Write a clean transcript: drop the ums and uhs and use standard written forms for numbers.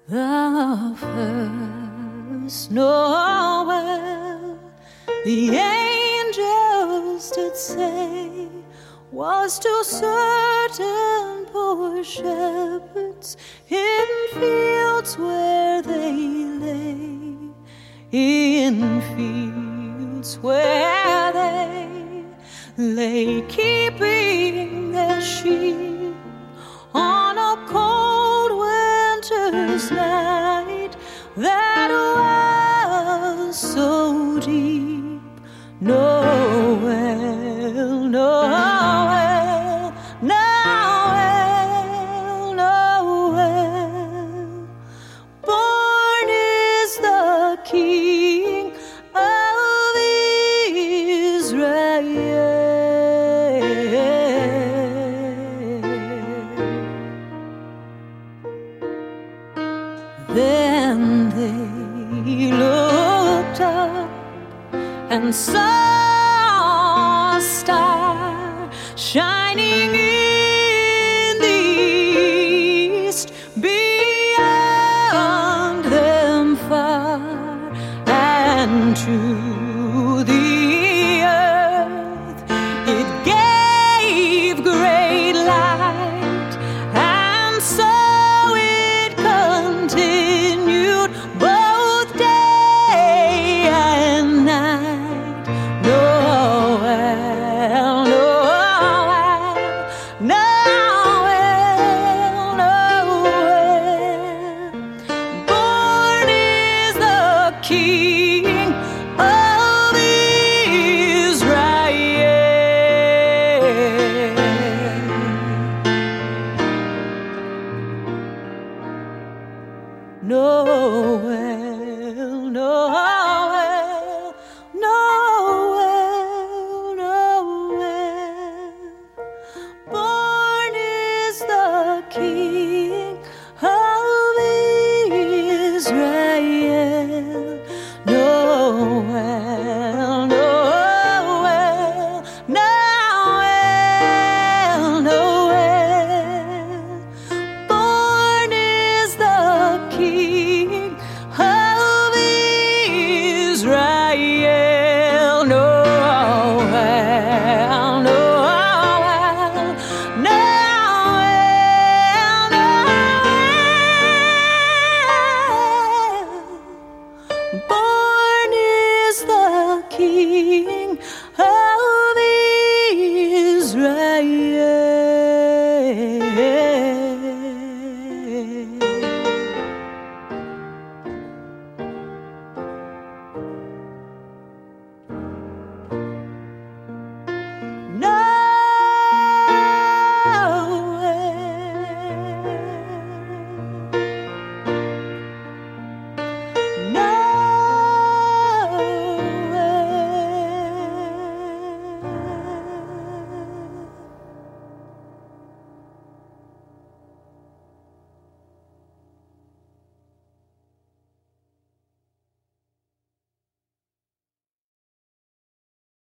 The first Noel the angels did say was to certain poor shepherds in fields where they lay, in fields where they lay, keeping their sheep on a cold winter's night that was so deep. Noel, Noel, Noel, Noel, born is the King of Israel. Then they looked up and saw a star shining in the east, beyond them far, and to the earth it gave great light, and so it continued both day and night. Noel, Noel, Noel, Noel, born is the King of Israel. Noel.